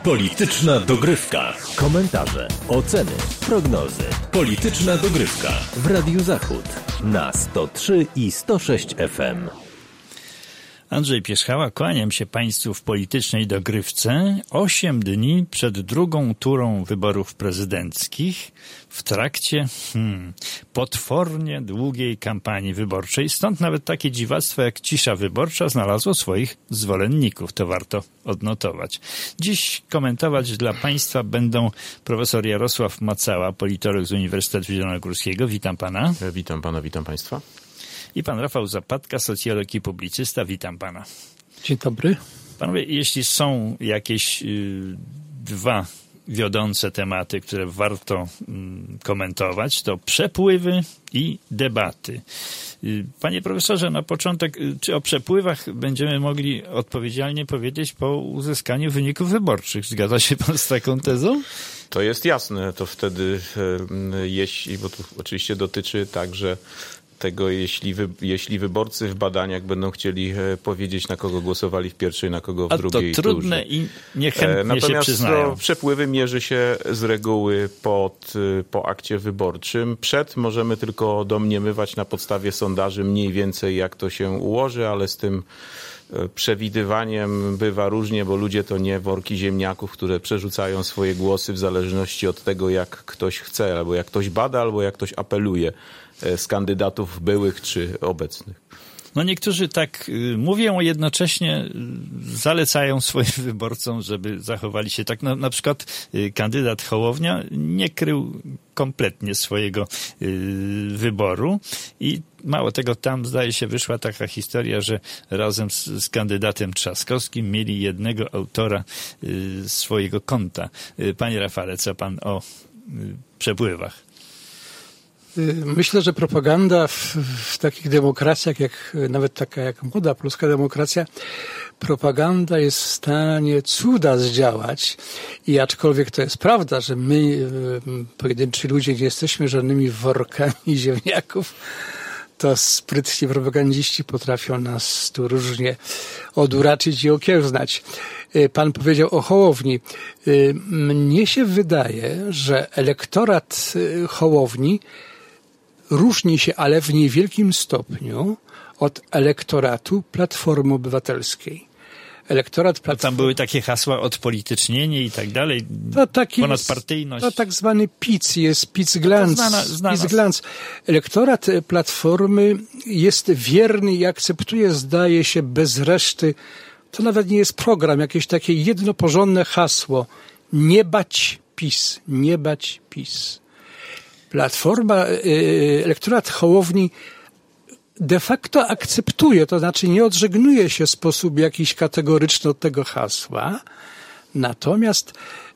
Polityczna dogrywka. Komentarze, oceny, prognozy. Polityczna dogrywka w Radiu Zachód na 103 i 106 FM. Andrzej Pierzchała, kłaniam się Państwu w politycznej dogrywce 8 dni przed drugą turą wyborów prezydenckich w trakcie potwornie długiej kampanii wyborczej. Stąd nawet takie dziwactwo jak cisza wyborcza znalazło swoich zwolenników. To warto odnotować. Dziś komentować dla Państwa będą profesor Jarosław Macała, politolog z Uniwersytetu Zielonogórskiego. Witam Pana. Witam Pana, witam Państwa. I pan Rafał Zapadka, socjolog i publicysta. Witam Pana. Dzień dobry. Panowie, jeśli są jakieś dwa wiodące tematy, które warto komentować, to przepływy i debaty. Panie profesorze, na początek, czy o przepływach będziemy mogli odpowiedzialnie powiedzieć po uzyskaniu wyników wyborczych? Zgadza się pan z taką tezą? To jest jasne. To wtedy, bo to oczywiście dotyczy także tego, jeśli wyborcy w badaniach będą chcieli powiedzieć, na kogo głosowali w pierwszej, na kogo w drugiej turze. To trudne i niechętnie się przyznają. Natomiast przepływy mierzy się z reguły po akcie wyborczym. Przed możemy tylko domniemywać na podstawie sondaży mniej więcej, jak to się ułoży, ale z tym przewidywaniem bywa różnie, bo ludzie to nie worki ziemniaków, które przerzucają swoje głosy w zależności od tego, jak ktoś chce, albo jak ktoś bada, albo jak ktoś apeluje z kandydatów byłych czy obecnych. No niektórzy tak mówią, a jednocześnie zalecają swoim wyborcom, żeby zachowali się tak. Na przykład kandydat Hołownia nie krył kompletnie swojego wyboru i mało tego, tam zdaje się wyszła taka historia, że razem z kandydatem Trzaskowskim mieli jednego autora swojego konta. Panie Rafale, co pan o przepływach? Myślę, że propaganda w takich demokracjach, jak nawet taka jak młoda polska demokracja, propaganda jest w stanie cuda zdziałać. I aczkolwiek to jest prawda, że my, pojedynczy ludzie, nie jesteśmy żadnymi workami ziemniaków, to sprytni propagandziści potrafią nas tu różnie oduraczyć i okiełznać. Pan powiedział o Hołowni. Mnie się wydaje, że elektorat Hołowni różni się, ale w niewielkim stopniu, od elektoratu Platformy Obywatelskiej. Tam były takie hasła odpolitycznienie i tak dalej, ponadpartyjność. To tak zwany PiS, jest PiS-Glanz. Elektorat Platformy jest wierny i akceptuje, zdaje się, bez reszty. To nawet nie jest program, jakieś takie jedno porządne hasło. Nie bać PiS, nie bać PiS. Platforma, elektorat Hołowni de facto akceptuje, to znaczy nie odżegnuje się w sposób jakiś kategoryczny od tego hasła. Natomiast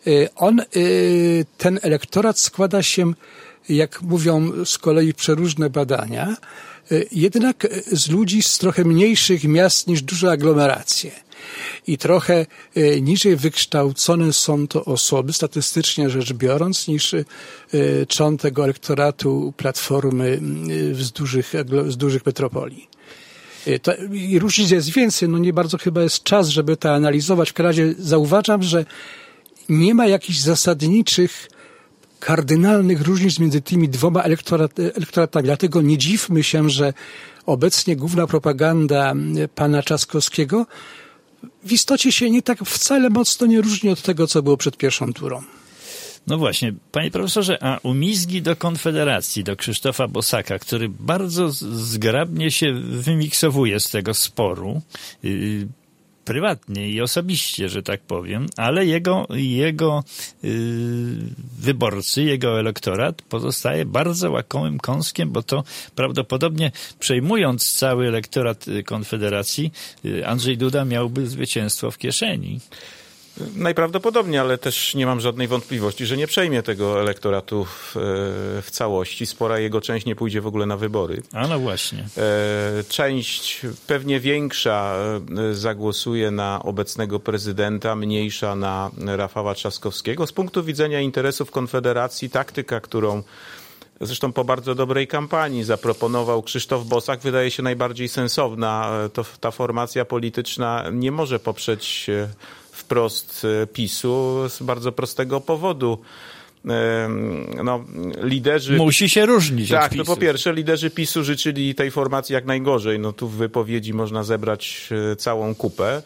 ten elektorat składa się, jak mówią z kolei przeróżne badania, jednak z ludzi z trochę mniejszych miast niż duże aglomeracje. I trochę niżej wykształcone są to osoby, statystycznie rzecz biorąc, niż trzon tego elektoratu Platformy z dużych metropolii. I różnic jest więcej, nie bardzo chyba jest czas, żeby to analizować. W każdym razie zauważam, że nie ma jakichś zasadniczych, kardynalnych różnic między tymi dwoma elektoratami. Dlatego nie dziwmy się, że obecnie główna propaganda pana Trzaskowskiego w istocie się nie tak wcale mocno nie różni od tego, co było przed pierwszą turą. No właśnie, panie profesorze, a umizgi do Konfederacji, do Krzysztofa Bosaka, który bardzo zgrabnie się wymiksowuje z tego sporu, prywatnie i osobiście, że tak powiem, ale jego wyborcy, jego elektorat pozostaje bardzo łakomym kąskiem, bo to prawdopodobnie przejmując cały elektorat Konfederacji, Andrzej Duda miałby zwycięstwo w kieszeni. Najprawdopodobniej, ale też nie mam żadnej wątpliwości, że nie przejmie tego elektoratu w całości. Spora jego część nie pójdzie w ogóle na wybory. A no właśnie. Część pewnie większa zagłosuje na obecnego prezydenta, mniejsza na Rafała Trzaskowskiego. Z punktu widzenia interesów Konfederacji taktyka, którą zresztą po bardzo dobrej kampanii zaproponował Krzysztof Bosak, wydaje się najbardziej sensowna. Ta formacja polityczna nie może poprzeć wprost PiS-u z bardzo prostego powodu. No, liderzy... Musi się różnić tak, od PiS-u. No po pierwsze, liderzy PiS-u życzyli tej formacji jak najgorzej. No tu w wypowiedzi można zebrać całą kupę.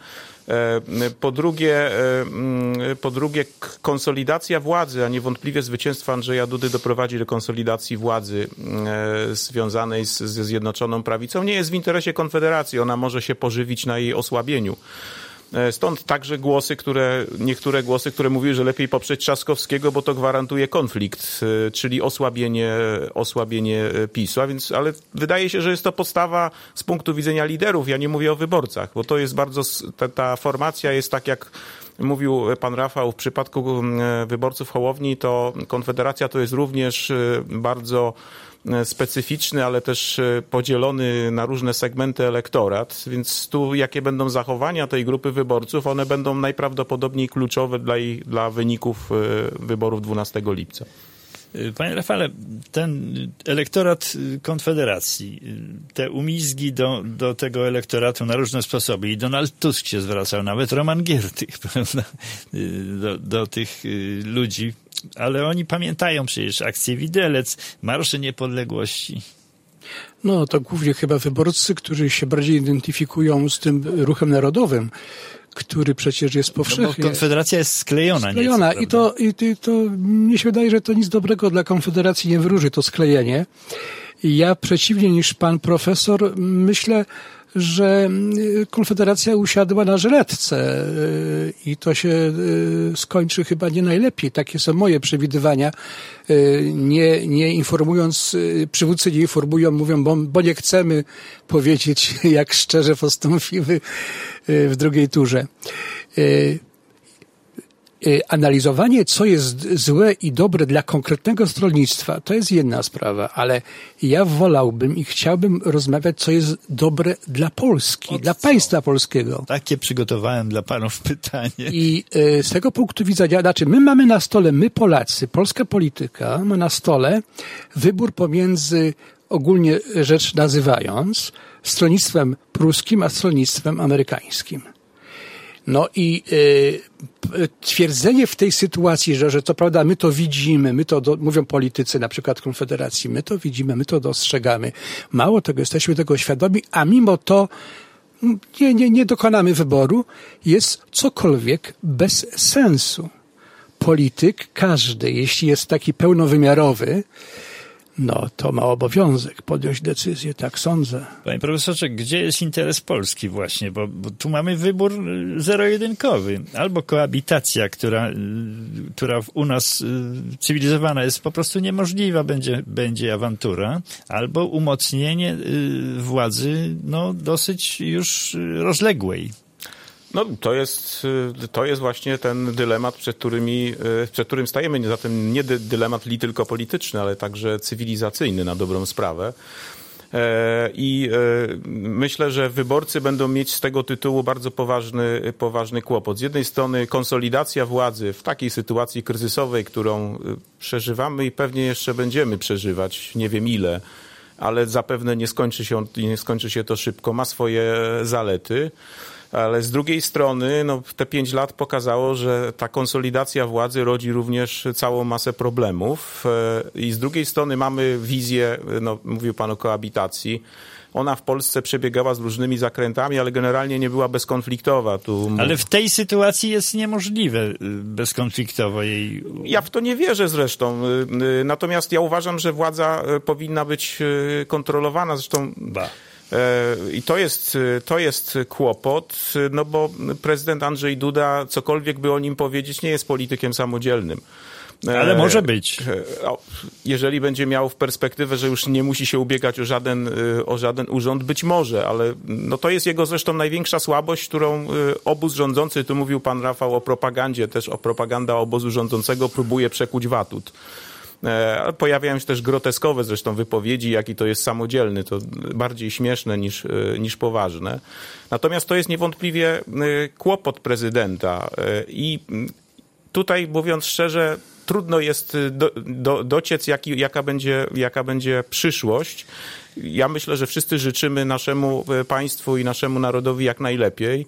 Po drugie, konsolidacja władzy, a niewątpliwie zwycięstwo Andrzeja Dudy doprowadzi do konsolidacji władzy związanej ze Zjednoczoną Prawicą. Nie jest w interesie Konfederacji, ona może się pożywić na jej osłabieniu. Stąd także niektóre głosy, które mówiły, że lepiej poprzeć Trzaskowskiego, bo to gwarantuje konflikt, czyli osłabienie PiS-u. Ale wydaje się, że jest to postawa z punktu widzenia liderów. Ja nie mówię o wyborcach, bo to jest bardzo, ta formacja jest tak, jak mówił pan Rafał, w przypadku wyborców Hołowni, to Konfederacja to jest również bardzo specyficzny, ale też podzielony na różne segmenty elektorat, więc tu jakie będą zachowania tej grupy wyborców, one będą najprawdopodobniej kluczowe dla wyników wyborów 12 lipca. Panie Rafale, ten elektorat Konfederacji, te umizgi do tego elektoratu na różne sposoby i Donald Tusk się zwracał, nawet Roman Giertych, prawda, do tych ludzi, ale oni pamiętają przecież akcję Widelec, Marsze Niepodległości. No to głównie chyba wyborcy, którzy się bardziej identyfikują z tym ruchem narodowym, który przecież jest powszechnie. No bo Konfederacja jest sklejona. Nieco, I to mnie się wydaje, że to nic dobrego dla Konfederacji nie wróży, to sklejenie. Ja przeciwnie niż pan profesor myślę, że Konfederacja usiadła na żyletce i to się skończy chyba nie najlepiej. Takie są moje przewidywania. Nie informując, przywódcy nie informują, mówią, bo nie chcemy powiedzieć, jak szczerze postąpimy w drugiej turze. Analizowanie, co jest złe i dobre dla konkretnego stronnictwa, to jest jedna sprawa, ale ja wolałbym i chciałbym rozmawiać, co jest dobre dla Polski, dla państwa polskiego. Takie przygotowałem dla panów pytanie. I z tego punktu widzenia, znaczy my mamy na stole, my Polacy, polska polityka ma na stole wybór pomiędzy, ogólnie rzecz nazywając, stronnictwem pruskim a stronnictwem amerykańskim. No i twierdzenie w tej sytuacji, że co prawda my to widzimy, mówią politycy na przykład Konfederacji, my to widzimy, my to dostrzegamy. Mało tego, jesteśmy tego świadomi, a mimo to nie dokonamy wyboru, jest cokolwiek bez sensu. Polityk, każdy, jeśli jest taki pełnowymiarowy, no to ma obowiązek podjąć decyzję, tak sądzę. Panie profesorze, gdzie jest interes Polski właśnie? Bo tu mamy wybór zero-jedynkowy. Albo koabitacja, która u nas cywilizowana jest po prostu niemożliwa, będzie awantura, albo umocnienie władzy dosyć już rozległej. No, to jest właśnie ten dylemat, przed którym stajemy. Zatem nie dylemat tylko polityczny, ale także cywilizacyjny na dobrą sprawę. I myślę, że wyborcy będą mieć z tego tytułu bardzo poważny kłopot. Z jednej strony konsolidacja władzy w takiej sytuacji kryzysowej, którą przeżywamy i pewnie jeszcze będziemy przeżywać, nie wiem ile, ale zapewne nie skończy się to szybko, ma swoje zalety. Ale z drugiej strony te 5 lat pokazało, że ta konsolidacja władzy rodzi również całą masę problemów. I z drugiej strony mamy wizję, mówił pan o koabitacji. Ona w Polsce przebiegała z różnymi zakrętami, ale generalnie nie była bezkonfliktowa. Ale w tej sytuacji jest niemożliwe bezkonfliktowo jej... Ja w to nie wierzę zresztą. Natomiast ja uważam, że władza powinna być kontrolowana. Zresztą... I to jest kłopot, bo prezydent Andrzej Duda, cokolwiek by o nim powiedzieć, nie jest politykiem samodzielnym. Ale może być. Jeżeli będzie miał w perspektywę, że już nie musi się ubiegać o żaden urząd, być może, ale to jest jego zresztą największa słabość, którą obóz rządzący, tu mówił pan Rafał o propagandzie, też o propaganda obozu rządzącego próbuje przekuć w atut. Pojawiają się też groteskowe zresztą wypowiedzi, jaki to jest samodzielny. To bardziej śmieszne niż poważne. Natomiast to jest niewątpliwie kłopot prezydenta i tutaj, mówiąc szczerze, trudno jest dociec, jaka będzie przyszłość. Ja myślę, że wszyscy życzymy naszemu państwu i naszemu narodowi jak najlepiej.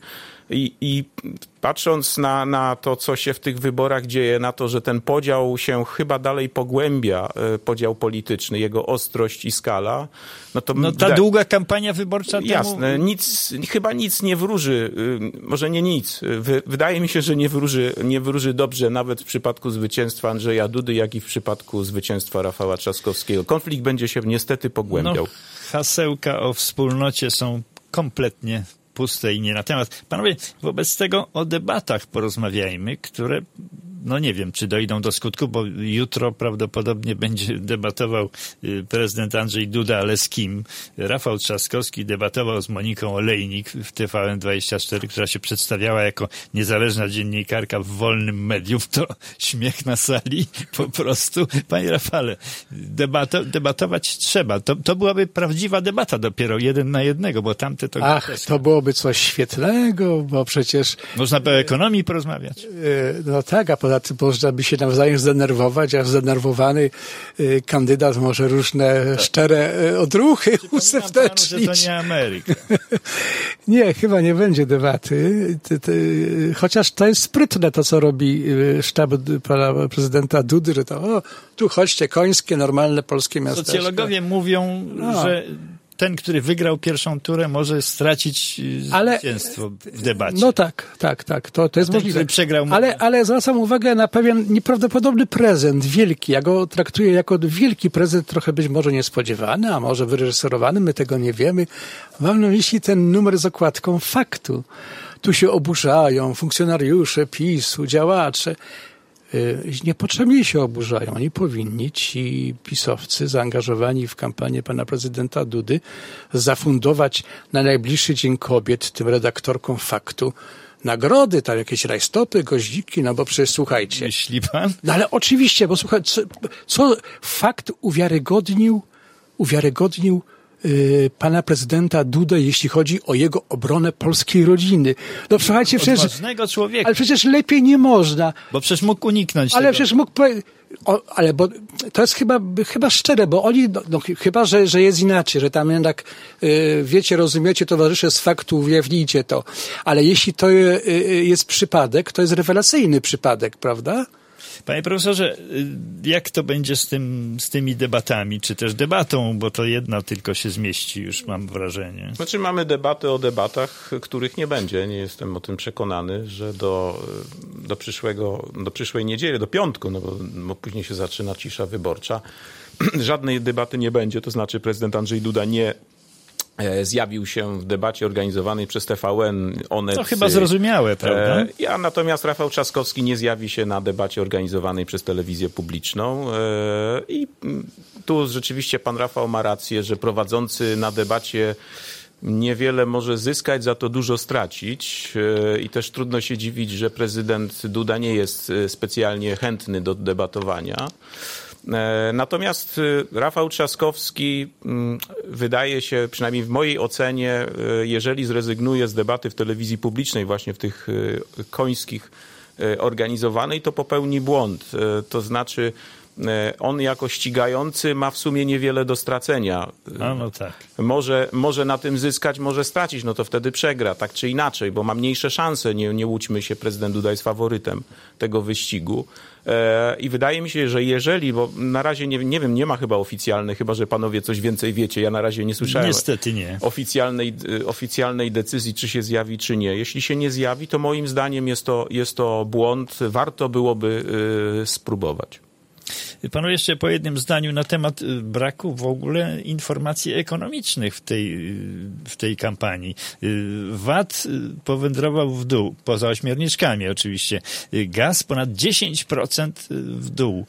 I patrząc na to, co się w tych wyborach dzieje, na to, że ten podział się chyba dalej pogłębia, podział polityczny, jego ostrość i skala, no to... No ta długa kampania wyborcza temu... Jasne, chyba nic nie wróży, może nie nic. Wydaje mi się, że nie wróży dobrze nawet w przypadku zwycięstwa Andrzeja Dudy, jak i w przypadku zwycięstwa Rafała Trzaskowskiego. Konflikt będzie się niestety pogłębiał. No, hasełka o wspólnocie są kompletnie puste i nie na temat. Panowie, wobec tego o debatach porozmawiajmy, które, no nie wiem, czy dojdą do skutku, bo jutro prawdopodobnie będzie debatował prezydent Andrzej Duda, ale z kim? Rafał Trzaskowski debatował z Moniką Olejnik w TVN24, która się przedstawiała jako niezależna dziennikarka w wolnym medium. To śmiech na sali po prostu. Panie Rafale, debatować trzeba. To byłaby prawdziwa debata dopiero 1 na 1, bo tamte to... To byłoby coś świetnego, bo przecież... Można by o ekonomii porozmawiać. No tak, a poza tym można by się nawzajem zdenerwować, a zdenerwowany kandydat może różne szczere odruchy userdecznić. Panu, że to nie Ameryka. Nie, chyba nie będzie debaty. Chociaż to jest sprytne to, co robi sztab pana prezydenta Dudy, że to tu chodźcie, końskie, normalne polskie miasteczko. Socjologowie mówią, że ten, który wygrał pierwszą turę, może stracić zwycięstwo w debacie. No tak. To jest możliwe. Który przegrał, ale zwracam uwagę na pewien nieprawdopodobny prezent, wielki. Ja go traktuję jako wielki prezent, trochę być może niespodziewany, a może wyreżyserowany, my tego nie wiemy. Mam na myśli ten numer z okładką Faktu. Tu się oburzają funkcjonariusze PiS-u, działacze. Niepotrzebnie się oburzają. Oni powinni, ci pisowcy zaangażowani w kampanię pana prezydenta Dudy, zafundować na najbliższy Dzień Kobiet tym redaktorkom Faktu nagrody, tam jakieś rajstopy, goździki, no bo przecież słuchajcie. Myśli pan? No ale oczywiście, bo słuchaj, co Fakt uwiarygodnił pana prezydenta Dudę, jeśli chodzi o jego obronę polskiej rodziny. No słuchajcie, przecież... Odważnego człowieka. Ale przecież lepiej nie można. Bo przecież mógł uniknąć Ale tego. przecież mógł... Ale bo to jest chyba szczere, bo oni, chyba, że jest inaczej, że tam jednak, wiecie, rozumiecie, towarzysze z Faktu, ujawnijcie to. Ale jeśli to jest przypadek, to jest rewelacyjny przypadek, prawda? Panie profesorze, jak to będzie z tymi debatami, czy też debatą, bo to jedna tylko się zmieści, już mam wrażenie. Znaczy mamy debaty o debatach, których nie będzie. Nie jestem o tym przekonany, że do przyszłej niedzieli, do piątku, no bo później się zaczyna cisza wyborcza, żadnej debaty nie będzie. To znaczy prezydent Andrzej Duda nie zjawił się w debacie organizowanej przez TVN, Onet. To chyba zrozumiałe, prawda? Natomiast Rafał Trzaskowski nie zjawi się na debacie organizowanej przez telewizję publiczną. I tu rzeczywiście pan Rafał ma rację, że prowadzący na debacie niewiele może zyskać, za to dużo stracić. I też trudno się dziwić, że prezydent Duda nie jest specjalnie chętny do debatowania. Natomiast Rafał Trzaskowski wydaje się, przynajmniej w mojej ocenie, jeżeli zrezygnuje z debaty w telewizji publicznej, właśnie w tych końskich organizowanej, to popełni błąd. To znaczy on jako ścigający ma w sumie niewiele do stracenia. No tak. Może na tym zyskać, może stracić, no to wtedy przegra, tak czy inaczej, bo ma mniejsze szanse, nie łudźmy się, prezydent Duda jest faworytem tego wyścigu. I wydaje mi się, że jeżeli, bo na razie nie wiem, nie ma chyba oficjalnej, chyba że panowie coś więcej wiecie, ja na razie nie słyszałem. Niestety nie. Oficjalnej decyzji, czy się zjawi, czy nie. Jeśli się nie zjawi, to moim zdaniem jest to błąd, warto byłoby spróbować. Panu jeszcze po jednym zdaniu na temat braku w ogóle informacji ekonomicznych w tej kampanii. VAT powędrował w dół, poza ośmiorniczkami oczywiście. Gaz ponad 10% w dół.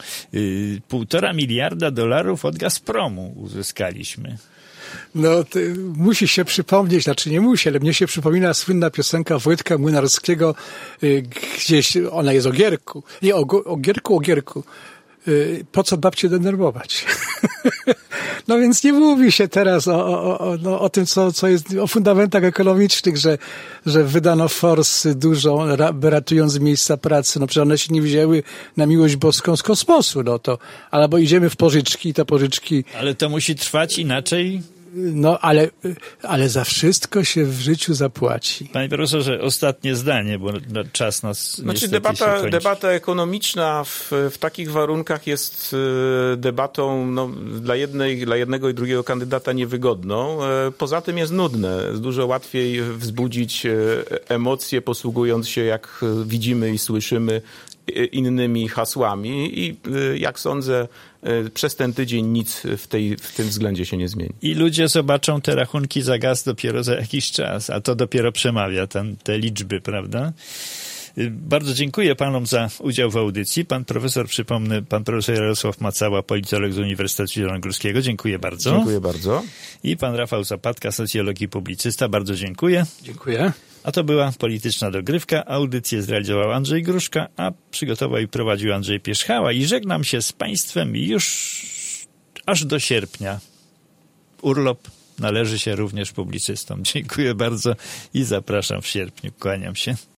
$1,5 miliarda od Gazpromu uzyskaliśmy. No, musi się przypomnieć, znaczy nie musi, ale mnie się przypomina słynna piosenka Wojtka Młynarskiego, gdzieś, ona jest o Gierku. Nie, o Gierku. Po co babcię denerwować? No więc nie mówi się teraz o tym, co jest, o fundamentach ekonomicznych, że wydano forsy dużo, ratując miejsca pracy. No przecież one się nie wzięły na miłość boską z kosmosu, no to albo idziemy w pożyczki, te pożyczki... Ale to musi trwać inaczej... No, ale za wszystko się w życiu zapłaci. Panie profesorze, ostatnie zdanie, bo czas nas niestety się kończy. Debata ekonomiczna w takich warunkach jest debatą dla jednego i drugiego kandydata niewygodną. Poza tym jest nudne. Jest dużo łatwiej wzbudzić emocje, posługując się, jak widzimy i słyszymy, innymi hasłami i jak sądzę, przez ten tydzień nic w tym względzie się nie zmieni. I ludzie zobaczą te rachunki za gaz dopiero za jakiś czas, a to dopiero przemawia te liczby, prawda? Bardzo dziękuję panom za udział w audycji. Pan profesor, przypomnę, pan profesor Jarosław Macała, politolog z Uniwersytetu Zielonogórskiego. Dziękuję bardzo. Dziękuję bardzo. I pan Rafał Zapadka, socjolog i publicysta. Bardzo dziękuję. Dziękuję. A to była Polityczna Dogrywka. Audycję zrealizował Andrzej Gruszka, a przygotował i prowadził Andrzej Pierzchała. I żegnam się z państwem już aż do sierpnia. Urlop należy się również publicystom. Dziękuję bardzo i zapraszam w sierpniu. Kłaniam się.